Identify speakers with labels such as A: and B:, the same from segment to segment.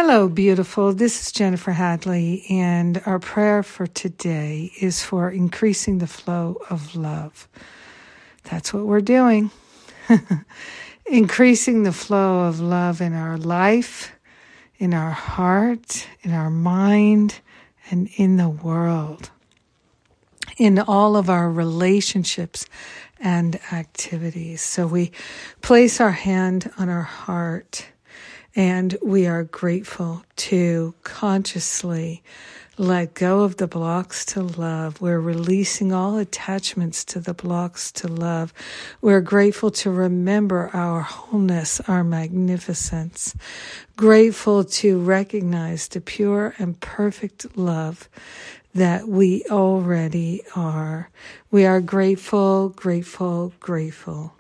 A: Hello, beautiful. This is Jennifer Hadley, and our prayer for today is for increasing the flow of love. That's what we're doing. Increasing the flow of love in our life, in our heart, in our mind, and in the world. In all of our relationships and activities. So we place our hand on our heart, and we are grateful to consciously let go of the blocks to love. We're releasing all attachments to the blocks to love. We're grateful to remember our wholeness, our magnificence. Grateful to recognize the pure and perfect love that we already are. We are grateful, grateful, grateful.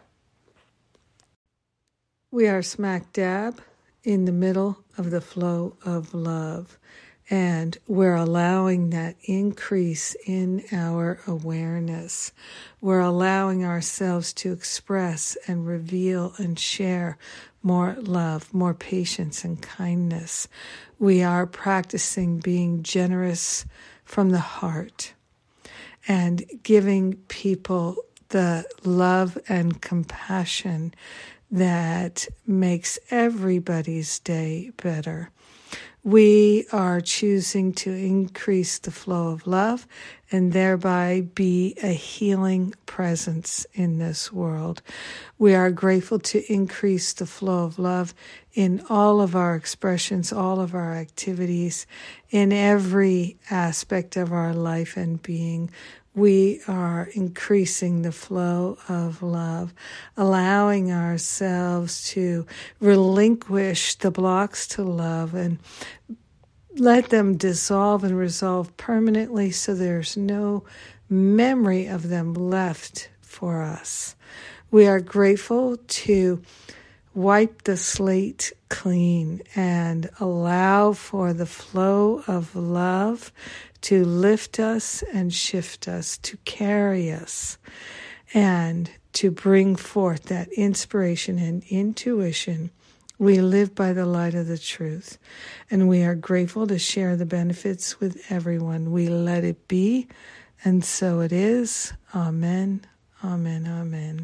A: We are smack dab in the middle of the flow of love, and we're allowing that increase in our awareness. We're allowing ourselves to express and reveal and share more love, more patience and kindness. We are practicing being generous from the heart and giving people the love and compassion that makes everybody's day better. We are choosing to increase the flow of love and thereby be a healing presence in this world. We are grateful to increase the flow of love in all of our expressions, all of our activities, in every aspect of our life and being. We are increasing the flow of love, allowing ourselves to relinquish the blocks to love and let them dissolve and resolve permanently so there's no memory of them left for us. We are grateful to wipe the slate clean and allow for the flow of love to lift us and shift us, to carry us, and to bring forth that inspiration and intuition. We live by the light of the truth, and we are grateful to share the benefits with everyone. We let it be, and so it is. Amen, amen, amen.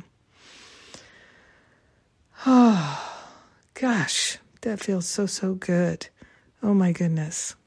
A: Oh, gosh, that feels so good. Oh, my goodness.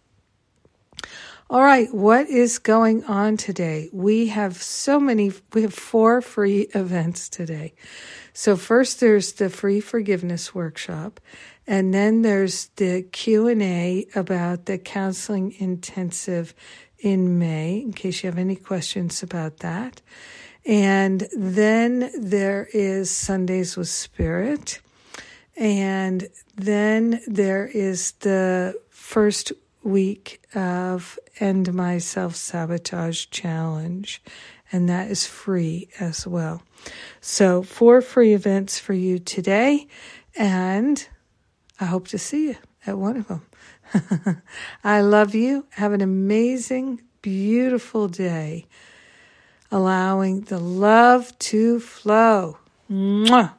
A: All right, what is going on today? We have 4 free events today. So first there's the free forgiveness workshop, and then there's the Q&A about the counseling intensive in May, in case you have any questions about that. And then there is Sundays with Spirit. And then there is the first week of End My Self-Sabotage Challenge, and that is free as well. So 4 free events for you today, and I hope to see you at one of them. I love you. Have an amazing, beautiful day, allowing the love to flow. Mwah.